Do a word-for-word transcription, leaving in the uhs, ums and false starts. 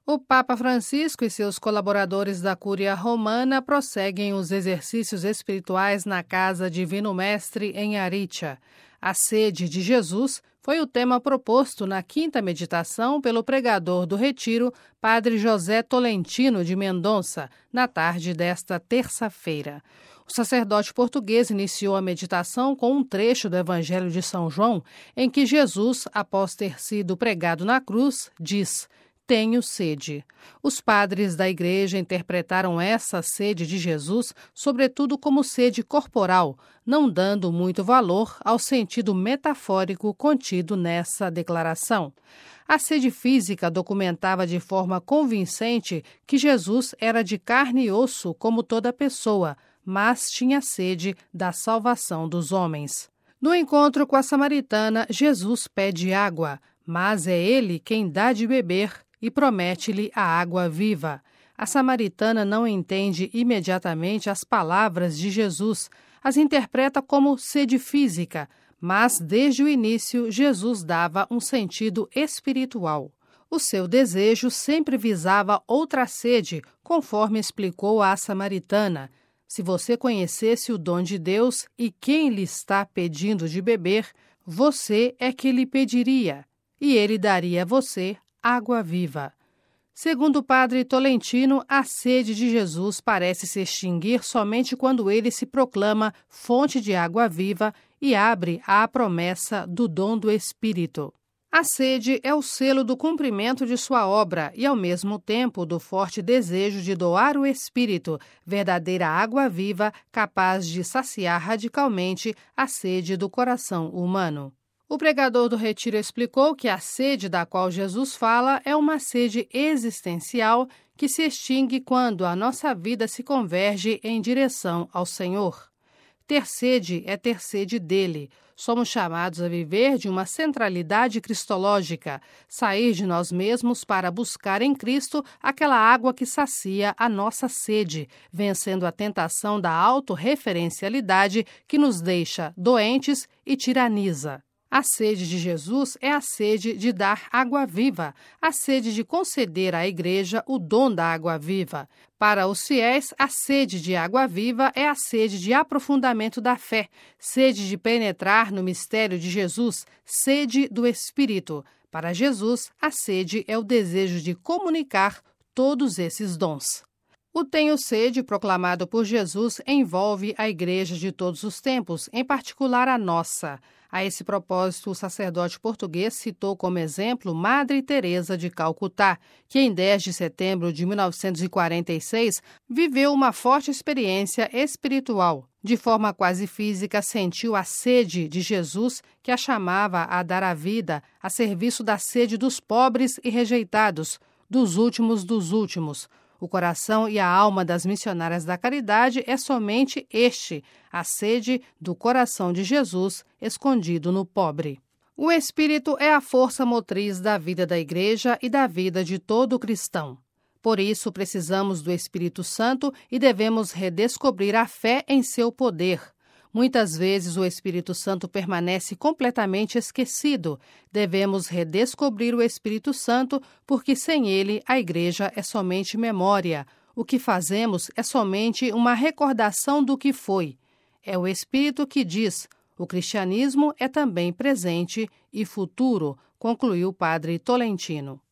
O Papa Francisco e seus colaboradores da Cúria Romana prosseguem os exercícios espirituais na Casa Divino Mestre em Aricha. A sede de Jesus foi o tema proposto na quinta meditação pelo pregador do retiro, Padre José Tolentino de Mendonça, na tarde desta terça-feira. O sacerdote português iniciou a meditação com um trecho do Evangelho de São João, em que Jesus, após ter sido pregado na cruz, diz: "Tenho sede". Os padres da Igreja interpretaram essa sede de Jesus, sobretudo como sede corporal, não dando muito valor ao sentido metafórico contido nessa declaração. A sede física documentava de forma convincente que Jesus era de carne e osso como toda pessoa, mas tinha sede da salvação dos homens. No encontro com a samaritana, Jesus pede água, mas é ele quem dá de beber e promete-lhe a água viva. A samaritana não entende imediatamente as palavras de Jesus, as interpreta como sede física, mas desde o início Jesus dava um sentido espiritual. O seu desejo sempre visava outra sede, conforme explicou a samaritana. Se você conhecesse o dom de Deus e quem lhe está pedindo de beber, você é que lhe pediria, e ele daria a você água viva. Segundo o padre Tolentino, a sede de Jesus parece se extinguir somente quando ele se proclama fonte de água viva e abre à promessa do dom do Espírito. A sede é o selo do cumprimento de sua obra e, ao mesmo tempo, do forte desejo de doar o Espírito, verdadeira água viva capaz de saciar radicalmente a sede do coração humano. O pregador do retiro explicou que a sede da qual Jesus fala é uma sede existencial que se extingue quando a nossa vida se converge em direção ao Senhor. Ter sede é ter sede dele. Somos chamados a viver de uma centralidade cristológica, sair de nós mesmos para buscar em Cristo aquela água que sacia a nossa sede, vencendo a tentação da autorreferencialidade que nos deixa doentes e tiraniza. A sede de Jesus é a sede de dar água viva, a sede de conceder à Igreja o dom da água viva. Para os fiéis, a sede de água viva é a sede de aprofundamento da fé, sede de penetrar no mistério de Jesus, sede do Espírito. Para Jesus, a sede é o desejo de comunicar todos esses dons. O Tenho Sede, proclamado por Jesus, envolve a Igreja de todos os tempos, em particular a nossa. A esse propósito, o sacerdote português citou como exemplo Madre Teresa de Calcutá, que em dez de setembro de mil novecentos e quarenta e seis viveu uma forte experiência espiritual. De forma quase física, sentiu a sede de Jesus que a chamava a dar a vida a serviço da sede dos pobres e rejeitados, dos últimos dos últimos. O coração e a alma das missionárias da caridade é somente este, a sede do coração de Jesus escondido no pobre. O Espírito é a força motriz da vida da Igreja e da vida de todo cristão. Por isso, precisamos do Espírito Santo e devemos redescobrir a fé em seu poder. Muitas vezes o Espírito Santo permanece completamente esquecido. Devemos redescobrir o Espírito Santo, porque sem ele a Igreja é somente memória. O que fazemos é somente uma recordação do que foi. É o Espírito que diz: o cristianismo é também presente e futuro, concluiu o padre Tolentino.